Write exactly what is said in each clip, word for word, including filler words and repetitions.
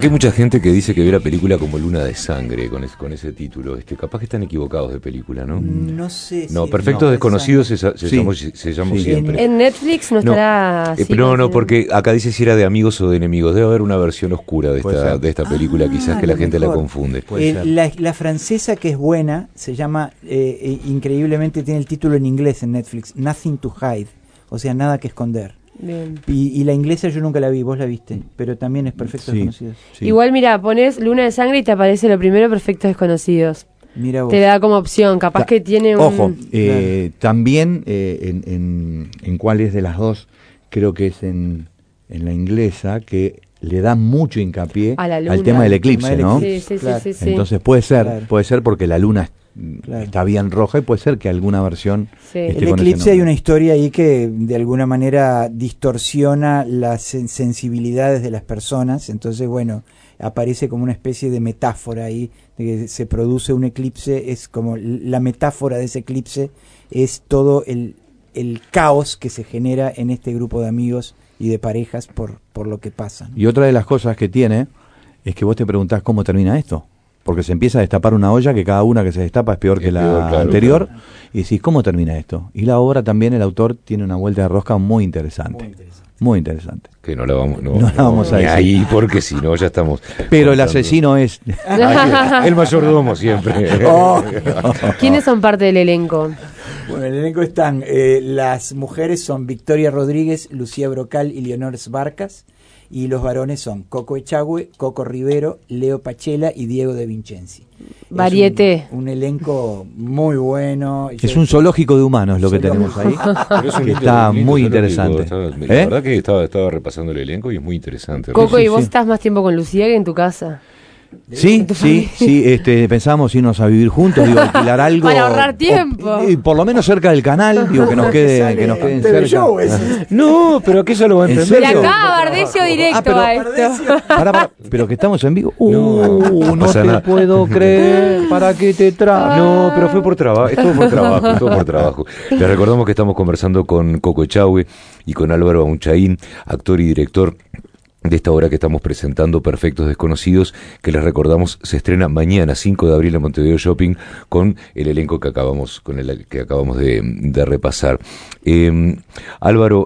Hay mucha gente que dice que ve la película como Luna de Sangre, con, es, con ese título. Este, capaz que están equivocados de película, ¿no? No sé. No, si Perfectos no, Desconocidos se, se sí. llamó, se llamó Sí. siempre. En Netflix no estará... No, así, eh, no, no, ¿no? porque acá dice si era de amigos o de enemigos. Debe haber una versión oscura de esta, de esta película, Ah, quizás que a la lo gente mejor. la confunde. Eh, la, la francesa, que es buena, se llama, eh, eh, increíblemente tiene el título en inglés en Netflix, Nothing to Hide, o sea, nada que esconder. Bien. Y, y la inglesa yo nunca la vi, vos la viste, pero también es Perfectos Sí. Desconocidos. Sí. Igual, mira, pones Luna de Sangre y te aparece lo primero Perfectos Desconocidos. Mira vos. Te da como opción, capaz Ta- que tiene un... Ojo, eh, también eh, en, en, en cuál es de las dos, creo que es en, en la inglesa, que le da mucho hincapié A la luna. al tema del eclipse, Al tema ¿no? del Sí, sí, sí, Claro. sí, sí. Entonces puede ser, Claro. puede ser porque la luna Claro. está bien roja y puede ser que alguna versión Sí. esté El con ese eclipse, hay nombre. una historia ahí que de alguna manera distorsiona las sen- sensibilidades de las personas, entonces bueno, aparece como una especie de metáfora ahí, de que se produce un eclipse, es como la metáfora de ese eclipse, es todo el, el caos que se genera en este grupo de amigos y de parejas por, por lo que pasa, ¿no? Y otra de las cosas que tiene es que vos te preguntás cómo termina esto. Porque se empieza a destapar una olla que cada una que se destapa es peor que Es la peor, claro, anterior. claro. Y decís, ¿cómo termina esto? Y la obra también, el autor tiene una vuelta de rosca muy interesante. Muy interesante. Muy interesante. Que no la vamos, no, No la vamos a ni decir. ahí, porque si no ya estamos... Pero el contando. asesino es... Ay, el mayordomo siempre. Oh. ¿Quiénes son parte del elenco? Bueno, en el elenco están, eh, las mujeres son Victoria Rodríguez, Lucía Brocal y Leonor Barcas, y los varones son Coco Echagüe, Coco Rivero, Leo Pachela y Diego De Vincenzi. Varieté. Es un, un elenco muy bueno. Es un zoológico de humanos lo que tenemos ahí. Pero es un que lindo- está lindo muy zoológico, interesante. estaba- la ¿Eh? verdad que estaba, estaba repasando el elenco y es muy interesante. Coco, sí, ¿y vos sí. estás más tiempo con Lucía que en tu casa? Sí, sí, sí, este, pensamos irnos a vivir juntos, digo, alquilar algo. Para ahorrar tiempo. O- y por lo menos cerca del canal, digo, que nos quede, que nos queden T V cerca. Show ese. No, pero aquello lo va a ¿En entender. De serio? acá a Bardecio directo Ah, pero- a esto. Pará, pará, pero que estamos en vivo. Uh, No, no, no pasa te nada. puedo creer. ¿Para qué te traes? No, pero fue por trabajo, es todo por trabajo, es todo por trabajo. Les recordamos que estamos conversando con Coco Echagüe y con Álvaro Aunchaín, actor y director de esta obra que estamos presentando, Perfectos Desconocidos, que les recordamos se estrena mañana, cinco de abril, en Montevideo Shopping, con el elenco que acabamos, con el que acabamos de, de repasar. Eh, Álvaro,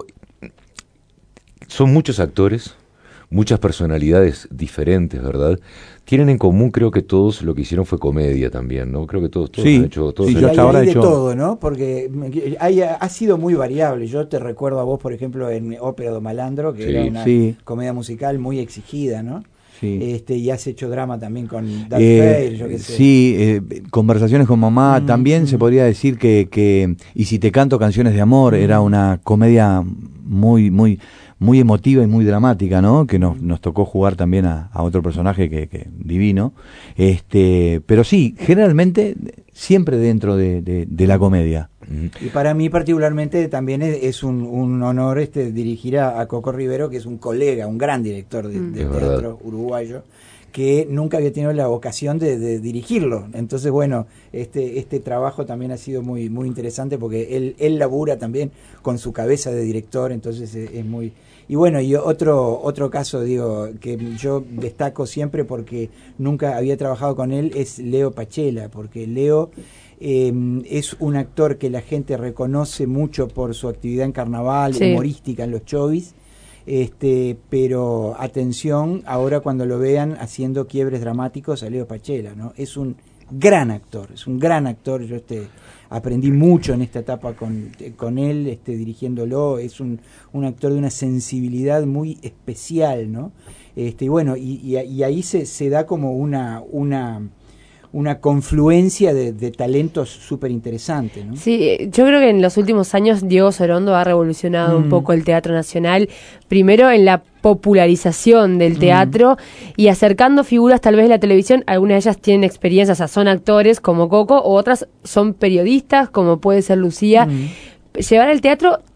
son muchos actores, muchas personalidades diferentes, ¿verdad? Tienen en común, creo que todos lo que hicieron fue comedia también, ¿no? Creo que todos, todos Sí, han hecho... Todos sí, han yo Y hasta hay, ahora hay he de hecho- todo, ¿no? Porque me- hay- ha sido muy variable. Yo te recuerdo a vos, por ejemplo, en Ópera do Malandro, que Sí. era una Sí. comedia musical muy exigida, ¿no? Sí. Este, y has hecho drama también con Darth Eh, Vader, yo qué sé. sí, eh, conversaciones con mamá. Mm, También mm. se podría decir que, que Y si te canto canciones de amor, era una comedia muy, muy, muy emotiva y muy dramática, ¿no? Que nos, nos tocó jugar también a, a otro personaje que, que divino. Este, pero sí, generalmente siempre dentro de, de, de la comedia. Mm. Y para mí particularmente también es, es un, un honor este dirigir a, a Coco Rivero, que es un colega, un gran director de, Mm. de Es teatro verdad. uruguayo, que nunca había tenido la ocasión de, de dirigirlo. Entonces, bueno, este este trabajo también ha sido muy muy interesante porque él, él labura también con su cabeza de director, entonces es, es muy... Y bueno, y otro otro caso, digo, que yo destaco siempre porque nunca había trabajado con él, es Leo Pachela, porque Leo... Eh, es un actor que la gente reconoce mucho por su actividad en carnaval, Sí. humorística en los chovis, este, pero atención, ahora cuando lo vean haciendo quiebres dramáticos a Leo Pachela, ¿no? Es un gran actor, es un gran actor, yo este aprendí mucho en esta etapa con, con él, este, dirigiéndolo, es un, un actor de una sensibilidad muy especial, ¿no? Este, y bueno, y, y, y ahí se, se da como una, una una confluencia de, de talentos súper interesante, ¿no? Sí, yo creo que en los últimos años Diego Sorondo ha revolucionado Mm. un poco el teatro nacional, primero en la popularización del teatro y acercando figuras tal vez de la televisión, algunas de ellas tienen experiencia, o sea, son actores como Coco, o otras son periodistas como puede ser Lucía. Mm. Llevar el teatro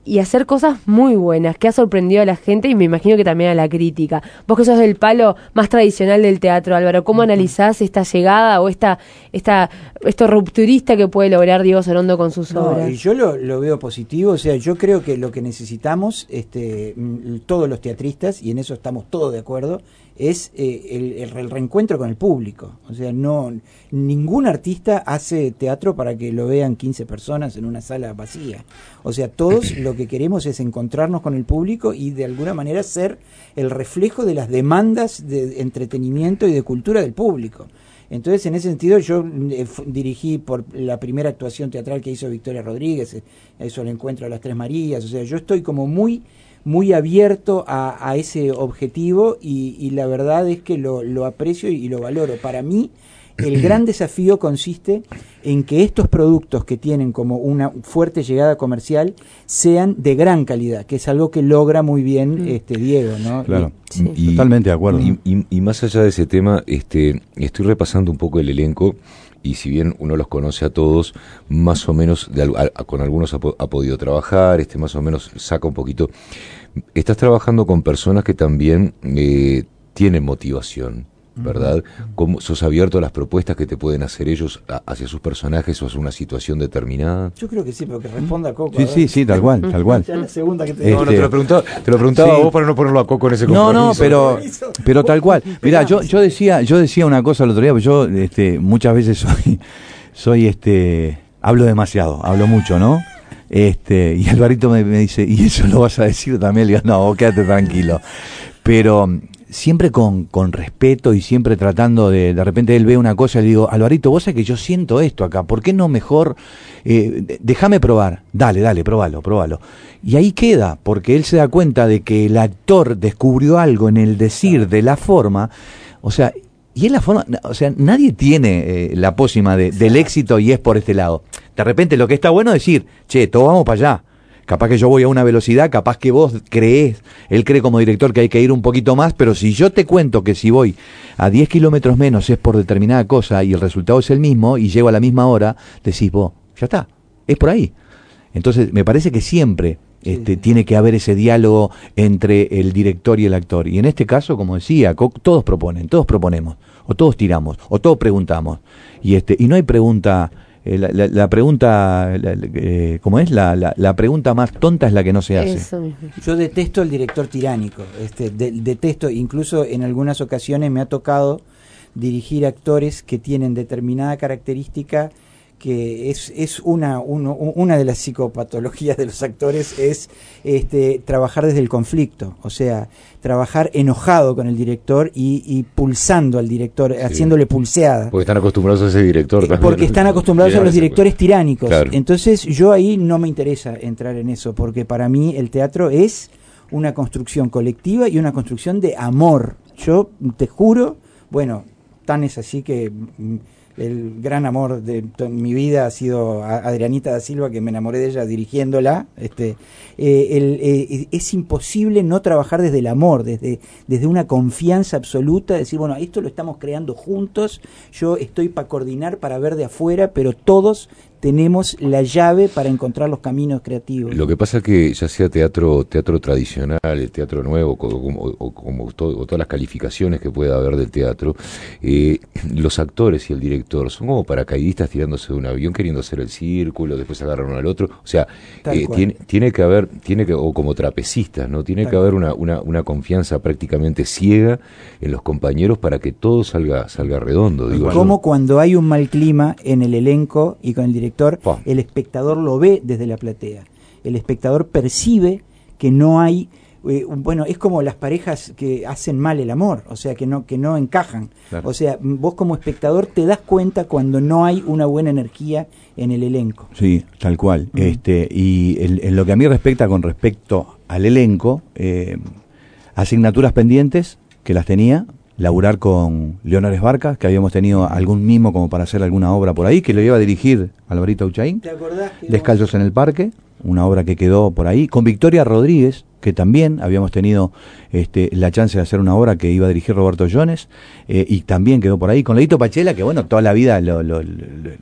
y hacer cosas muy buenas, que ha sorprendido a la gente y me imagino que también a la crítica. Vos que sos del palo más tradicional del teatro, Álvaro, ¿cómo analizás esta llegada o esta, esta esto rupturista que puede lograr Diego Sorondo con sus No, obras? y yo lo, lo veo positivo, o sea, yo creo que lo que necesitamos, este, mm, todos los teatristas, y en eso estamos todos de acuerdo, es eh, el, el, el reencuentro con el público. O sea, no ningún artista hace teatro para que lo vean quince personas en una sala vacía. O sea, todos lo que queremos es encontrarnos con el público y de alguna manera ser el reflejo de las demandas de entretenimiento y de cultura del público. Entonces, en ese sentido, yo eh, dirigí por la primera actuación teatral que hizo Victoria Rodríguez, eh, eso el encuentro de las Tres Marías. O sea, yo estoy como muy muy abierto a, a ese objetivo y, y la verdad es que lo, lo aprecio y lo valoro. Para mí, el gran desafío consiste en que estos productos que tienen como una fuerte llegada comercial sean de gran calidad, que es algo que logra muy bien este Diego, ¿no? Claro, y, sí. y, totalmente de acuerdo. Y, y, y más allá de ese tema, este, estoy repasando un poco el elenco. Y si bien uno los conoce a todos, más o menos, de, a, a, con algunos ha, ha podido trabajar, este más o menos saca un poquito. Estás trabajando con personas que también eh, tienen motivación, ¿verdad? Uh-huh. ¿Cómo, ¿Sos abierto a las propuestas que te pueden hacer ellos a, hacia sus personajes o hacia una situación determinada? Yo creo que sí, pero que responda a Coco. Sí, sí, sí, tal cual, tal cual. Ya la segunda que te... Este... No, no, te lo preguntaba, te lo preguntaba sí. a vos para no ponerlo a Coco en ese compromiso. No, no, pero, pero tal cual. Mirá, yo, yo decía, yo decía una cosa el otro día, porque yo este, muchas veces soy, soy este, hablo demasiado, hablo mucho, ¿no? Este, y Alvarito me, me dice, ¿y eso lo vas a decir también? Le digo, no, vos quédate tranquilo. Pero siempre con, con respeto y siempre tratando de, de repente él ve una cosa y le digo, Alvarito, vos sabés que yo siento esto acá, ¿por qué no mejor, eh, déjame probar? Dale, dale, probalo, probalo. Y ahí queda, porque él se da cuenta de que el actor descubrió algo en el decir de la forma, o sea, y es la forma, o sea, nadie tiene eh, la pócima de, del éxito y es por este lado. De repente lo que está bueno es decir, che, todos vamos para allá. Capaz que yo voy a una velocidad, capaz que vos creés, él cree como director que hay que ir un poquito más, pero si yo te cuento que si voy a diez kilómetros menos es por determinada cosa y el resultado es el mismo y llego a la misma hora, decís vos, ya está, es por ahí. Entonces me parece que siempre este, sí. tiene que haber ese diálogo entre el director y el actor. Y en este caso, como decía, todos proponen, todos proponemos, o todos tiramos, o todos preguntamos. Y, este, y no hay pregunta... Eh, la, la, la pregunta, la, eh, ¿cómo es? La, la, la pregunta más tonta es la que no se hace. Eso mismo. Yo detesto el director tiránico, este, de, detesto, incluso en algunas ocasiones me ha tocado dirigir actores que tienen determinada característica que es, es una, uno, una de las psicopatologías de los actores es este, trabajar desde el conflicto, o sea, trabajar enojado con el director y, y pulsando al director, sí. haciéndole pulseada. Porque están acostumbrados a ese director también. Porque están acostumbrados a los directores tiránicos. Claro. Entonces yo ahí no me interesa entrar en eso, porque para mí el teatro es una construcción colectiva y una construcción de amor. Yo te juro, bueno, tan es así que... el gran amor de mi vida ha sido Adrianita da Silva, que me enamoré de ella dirigiéndola. Este, eh, el, eh, es imposible no trabajar desde el amor, desde, desde una confianza absoluta, decir, bueno, esto lo estamos creando juntos, yo estoy para coordinar, para ver de afuera, pero todos tenemos la llave para encontrar los caminos creativos. Lo que pasa es que ya sea teatro teatro tradicional, el teatro nuevo, como, o, como todo, o todas las calificaciones que pueda haber del teatro, eh, los actores y el director son como paracaidistas tirándose de un avión queriendo hacer el círculo, después agarran uno al otro, o sea, eh, tiene, tiene que haber, tiene que, o como trapecistas, ¿no? Tiene Tal que haber una, una, una confianza prácticamente ciega en los compañeros para que todo salga, salga redondo, digo yo. Como cuando hay un mal clima en el elenco y con el director, el espectador lo ve desde la platea. El espectador percibe que no hay, eh, bueno, es como las parejas que hacen mal el amor, o sea, que no que no encajan. Claro. O sea, vos como espectador te das cuenta cuando no hay una buena energía en el elenco. Sí, tal cual. Mm. Este y el, en lo que a mí respecta con respecto al elenco, eh, asignaturas pendientes que las tenía. Laburar con Leonardo Esbarca, que habíamos tenido algún mimo como para hacer alguna obra por ahí, que lo iba a dirigir Alvarito Auchaín. ¿Te acordás? Descalzos en el Parque, una obra que quedó por ahí. Con Victoria Rodríguez, que también habíamos tenido este, la chance de hacer una obra que iba a dirigir Roberto Jones, eh, y también quedó por ahí. Con Leito Pachela, que bueno, toda la vida lo, lo, lo,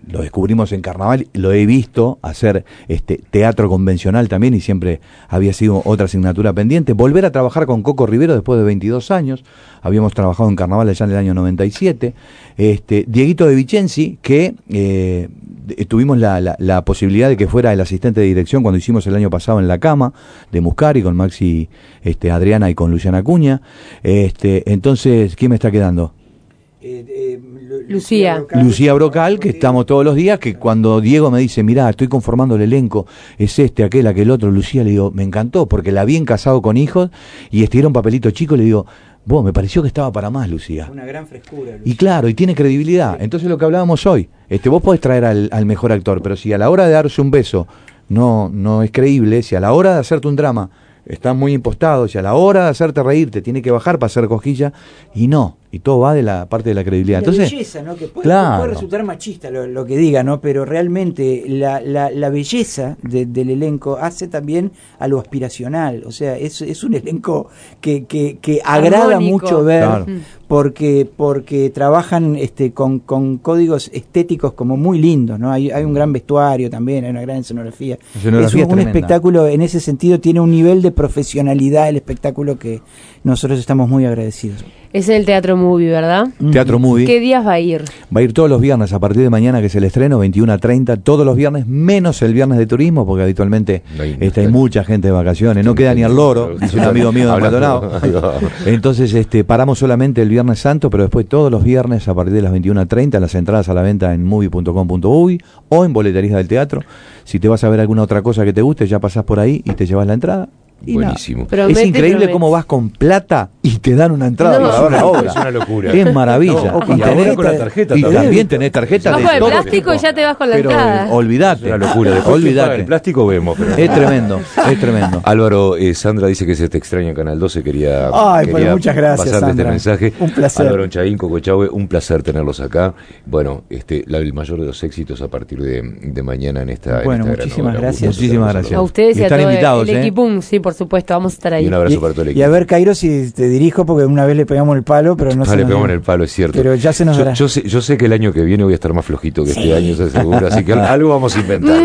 lo descubrimos en Carnaval, lo he visto hacer este teatro convencional también y siempre había sido otra asignatura pendiente. Volver a trabajar con Coco Rivero después de veintidós años, habíamos trabajado en Carnaval allá en el año noventa y siete. Este, Dieguito de Vicenzi, que eh, tuvimos la, la, la posibilidad de que fuera el asistente de dirección cuando hicimos el año pasado en La Cama, de Muscari, con Maxi este, Adriana y con Luciana Acuña. Este, entonces, ¿quién me está quedando? Eh, eh, Lucía. Brocal, Lucía Brocal, que estamos todos los días, que cuando Diego me dice, mirá, estoy conformando el elenco, es este, aquel, aquel otro, Lucía, le digo, me encantó, porque la vi en Casado con Hijos, y estira un papelito chico, le digo, vos, me pareció que estaba para más, Lucía. Una gran frescura. Lucía. Y claro, y tiene credibilidad. Entonces lo que hablábamos hoy, este, vos podés traer al, al mejor actor, pero si a la hora de darse un beso no, no es creíble, si a la hora de hacerte un drama estás muy impostado, si a la hora de hacerte reír te tiene que bajar para hacer cosquilla, y no, y todo va de la parte de la credibilidad. La Entonces, belleza, ¿no? Que puede, claro. puede resultar machista lo, lo que diga, ¿no? Pero realmente la, la, la belleza de, del elenco hace también a lo aspiracional. O sea, es, es un elenco que, que, que agrada Armónico. mucho ver, Claro. porque porque trabajan este con, con códigos estéticos como muy lindos, ¿no? Hay, hay un gran vestuario también, hay una gran escenografía. La escenografía es un, es un tremenda. espectáculo, en ese sentido, tiene un nivel de profesionalidad el espectáculo que nosotros estamos muy agradecidos. Es en el Teatro Movie, ¿verdad? Teatro Movie. ¿Qué días va a ir? Va a ir todos los viernes a partir de mañana, que es el estreno, veintiuno a treinta, todos los viernes, menos el viernes de turismo, porque habitualmente No hay- este, hay mucha gente de vacaciones, no queda ni el loro, dice un amigo mío de Hablando- Maldonado. Entonces este, paramos solamente el Viernes Santo, pero después todos los viernes a partir de las veintiuno a treinta, las entradas a la venta en movie punto com punto uy o en boleterías del teatro. Si te vas a ver alguna otra cosa que te guste, ya pasás por ahí y te llevas la entrada. Y Buenísimo. nada. Promete, Es increíble promete. cómo vas con plata y te dan una entrada No. para ver la obra. Es una locura. Es maravilla. No, y y ahora tenés- con la tarjeta y también. también tenés tarjeta Bajo de de todo plástico y tipo. ya te vas con la Pero entrada. eh, olvidate. Es una locura. Después Olvidate. el plástico vemos. Pero... Es tremendo, es tremendo. Álvaro, eh, Sandra dice que se te extraña en Canal doce, quería, Ay, quería bueno, muchas gracias, pasarle Sandra. este mensaje. Un placer. Álvaro Chaín, Coco Echagüe, un placer tenerlos acá. Bueno, este, la, el mayor de los éxitos a partir de, de mañana en esta Bueno, en esta gran muchísimas obra. gracias. Gusto Muchísimas tenerlos gracias. A ustedes y, Y a están todo invitados, el ¿eh? equipo. Sí, por supuesto, vamos a estar ahí. Y un abrazo para todo el Y equipo. a ver, Cairo, si te dirijo, porque una vez le pegamos el palo, pero no Ah, se le nos pegamos en dio. el palo, es cierto. Pero ya se nos yo, dará. yo sé, yo sé que el año que viene voy a estar más flojito que este año, se seguro, así que algo vamos a inventar.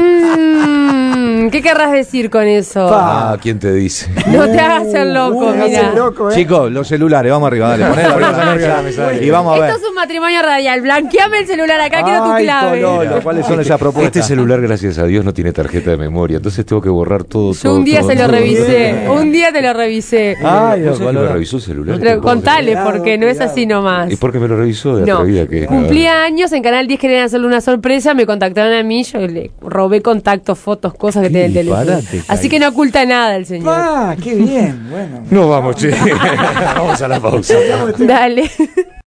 Mm, ¿Qué querrás decir con eso? Pa. Ah, ¿quién te dice? No te hagas el loco, Uh, me hace mira. el loco, ¿eh? Chicos, los celulares, vamos arriba, dale, poné la Ponemos la arriba mesa la mesa. y vamos a ver. Esto es un matrimonio radial. Blanqueame el celular acá, quiero tu Ay, clave. Cololo, ¿cuáles son esas propuestas? Este celular, gracias a Dios, no tiene tarjeta de memoria, entonces tengo que borrar todo. Yo todo, un día todo, se lo todo. revisé. Bien. Un día te lo revisé. Ay, ¿Vos sabés que Cololo. me revisó el celular? Pero Te puedo contale, Cuidado, porque no es cuidado. así nomás. creer. ¿Y por qué me lo revisó de No, atrevida que es? cumplía años, en Canal diez querían hacerle una sorpresa, me contactaron a mí, yo le robé contactos, fotos, cosas que Qué tiene el teléfono. disparate, Así Caí. que no oculta nada el señor. Ah, qué bien, bueno. No vamos, che. Vamos a la pausa. Dale.